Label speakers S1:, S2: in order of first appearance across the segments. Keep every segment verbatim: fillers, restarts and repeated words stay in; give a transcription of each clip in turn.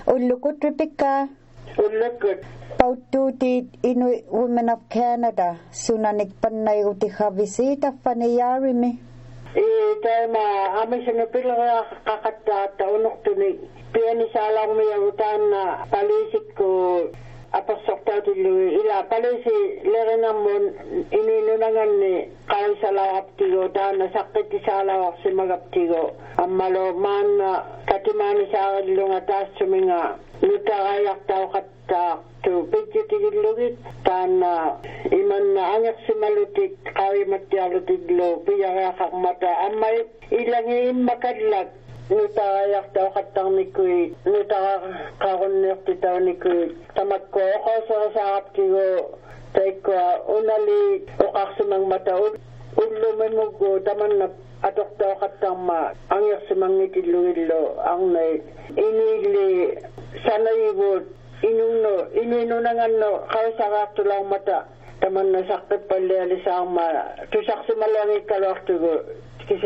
S1: Ullukut Rebecca.
S2: Ullukut.
S1: Paututit Inuit Women of Canada. Sunanik panay utiha visita panayarimi.
S2: E taima amisana pila kakata unok tuni. Piani salang mi utan na palisik ko apasok tao tilu ila palisi lerenamon ininunangan ni kay salawap tigo ta na sakit ti salawak si magaptigo amalo man katimani sa akin atas suminga nutakayak tao kata to pidyo tigilugit tan iman na angyak si malutik kawin matyalutiglo piyakak mata amay ilangin makadlag nutakayak tao katang ni kuy nutakakakunik ti tao ni kuy tamat ko ako sa sakap tigo tay ko unali ukak simang mataud ulo memugo taman na atok tao katang ma angyak simang itilugilo ang nay inili sanayibot inuno ininunangan no kaya sakak tulang mata taman na sakit paliali sa ang ma tusak si malangi kalwak tigo. Good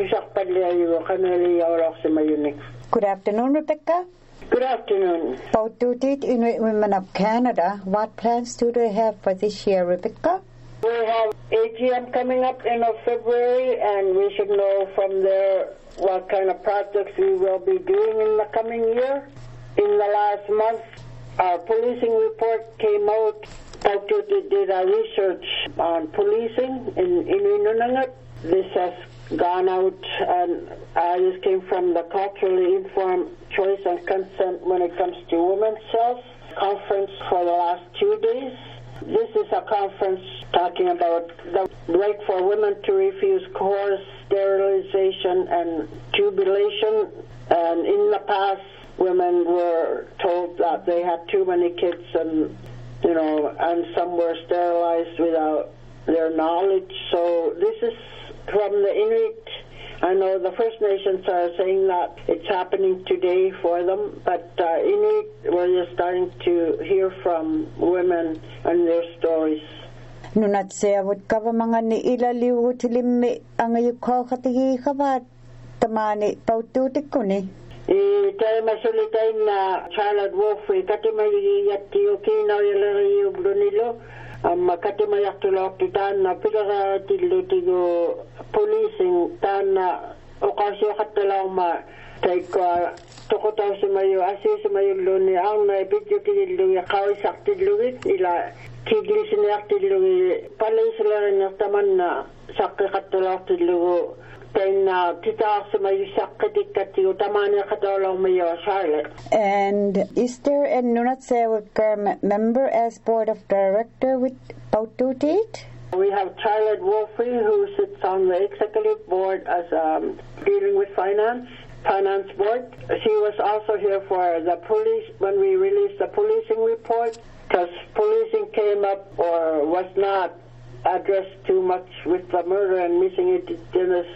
S1: afternoon, Rebecca.
S2: Good afternoon.
S1: Paututit Inuit Women of Canada. What plans do they have for this year, Rebecca?
S2: We have A G M coming up in February, and we should know from there what kind of projects we will be doing in the coming year. In the last month, our policing report came out. Paututit did a research on policing in Inuit. This has gone out, and uh, this came from the Culturally Informed Choice and Consent when it comes to women's health conference for the last two days. This is a conference talking about the right for women to refuse coerced sterilization and tubulation. And in the past, women were told that they had too many kids, and you know, and some were sterilized without their knowledge. So this is from the Inuit. I know the First Nations are saying that it's happening today for them, but uh, Inuit, we're just starting to hear from women and their stories.
S1: Nunat seavut kava mga ni ilaliw tilimmi ang ayukaw katigi kabat tamani paututik ko ni.
S2: E tayo masulitain na Charlotte Wolfe katimayiyat tiyo kinaw yalari yung nilo. Um, katimayak tulok titan na pila tilo tigo policing tan na okasyo katalaw ma tay ko tukotaw si mayo asi si mayo luni ang na ipidyo tilo ya kaway sakti lugit ila kigli siniyak tilo palay sila rin yung taman na sakti katalaw tilo tay na titaak si mayo sakti tiyo taman na katalaw mayo Charlotte.
S1: And is there a Nunatsiavut member as board of director with Paututit?
S2: We have Charlotte Wolfe, who sits on the executive board as um, dealing with finance, finance board. She was also here for the police when we released the policing report, because policing came up or was not addressed too much with the murder and missing Indigenous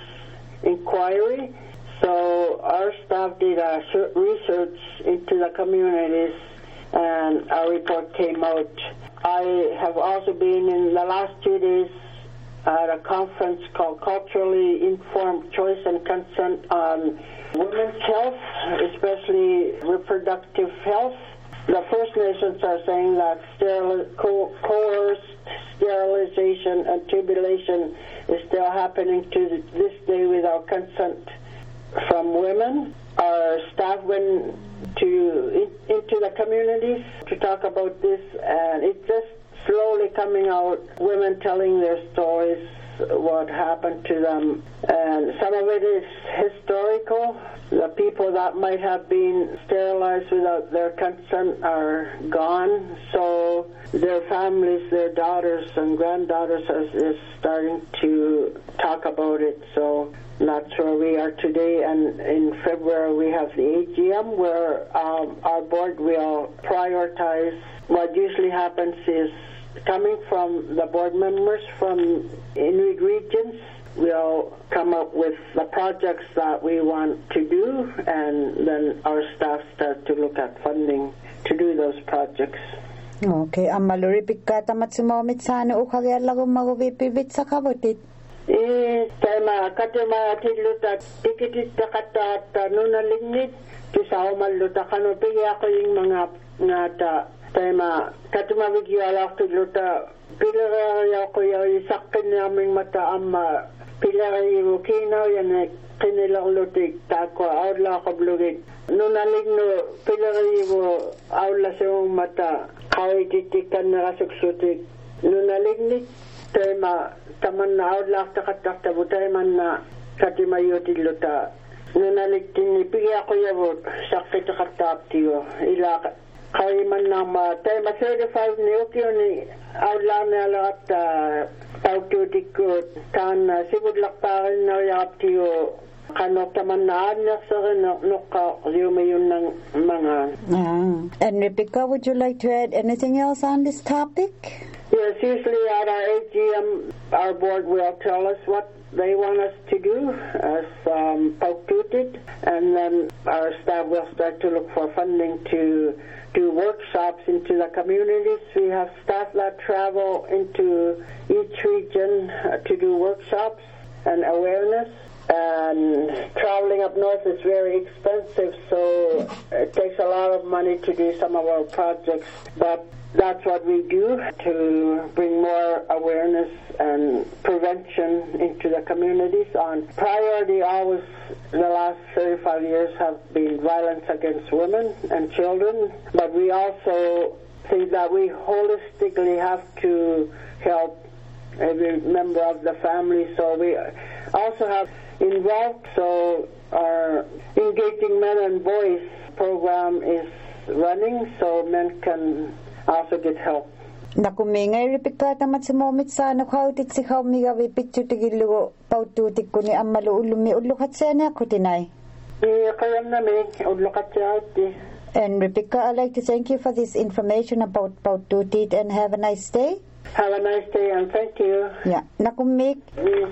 S2: inquiry. So our staff did a research into the communities, and our report came out. I have also been in the last two days at a conference called Culturally Informed Choice and Consent on women's health, especially reproductive health. The First Nations are saying that steril- co- coerced sterilization and tubulation is still happening to this day without consent from women. Our staff went to in, into the communities to talk about this, and it's just slowly coming out, women telling their stories, what happened to them, and some of it is historical. The people that might have been sterilized without their consent are gone, so their families, their daughters and granddaughters are is starting to talk about it. So that's where we are today, and in February we have the A G M where um, our board will prioritize. What usually happens is coming from the board members from Inuit regions, we'll come up with the projects that we want to do, and then our staff start to look at funding to do those projects.
S1: Okay, ang maluripik ka tamat sumamit sana o kagaya lago magubipibit sa kabutit.
S2: I tema katema tiluta tikitit takata nunalingit kisa umaluta kano pigi ako yung mga ngata tema katema vigyala tiluta pilaya ko yung isakin naming mata ama pilaya yung kinaw yan kinilang lutik tako awla ko blugit nunaligno pilaya yung awla siyong mata kaway titikan na kasuksutik nunalignit tema taman na awla takatakta butay man na katimayo tiluta nunaligtin ipigi ako yung sakit takatap tiyo ila kaway man na ma tema thirty-five ni ukyo ni awla na lahat taututik ko tan sigudlak pa rin na yakap tiyo kanok taman na anak sa rin nuka yumayon ng mga
S1: ah. And Rebecca, would you like to add anything else on this topic?
S2: Yes, usually at our A G M, our board will tell us what they want us to do as um, paututit, and then our staff will start to look for funding to do workshops into the communities. We have staff that travel into each region uh, to do workshops and awareness. And traveling up north is very expensive, so it takes a lot of money to do some of our projects. But that's what we do to bring more awareness and prevention into the communities. On priority, always the last thirty-five years have been violence against women and children. But we also think that we holistically have to help every member of the family. So we also have involved, so our Engaging Men and Boys program is running, so men can also get help.
S1: Nakumingay Rebecca tamat si momit sa nakautit si kaumiga vipitsu tigilugo paututik ko ni amalu ulumi ulukat siya na kutinay.
S2: Kayam namin ulukat siya iti.
S1: And Rebecca, I'd like to thank you for this information about paututit and have a nice day.
S2: Have a nice day and thank you.
S1: Yeah, nakumik.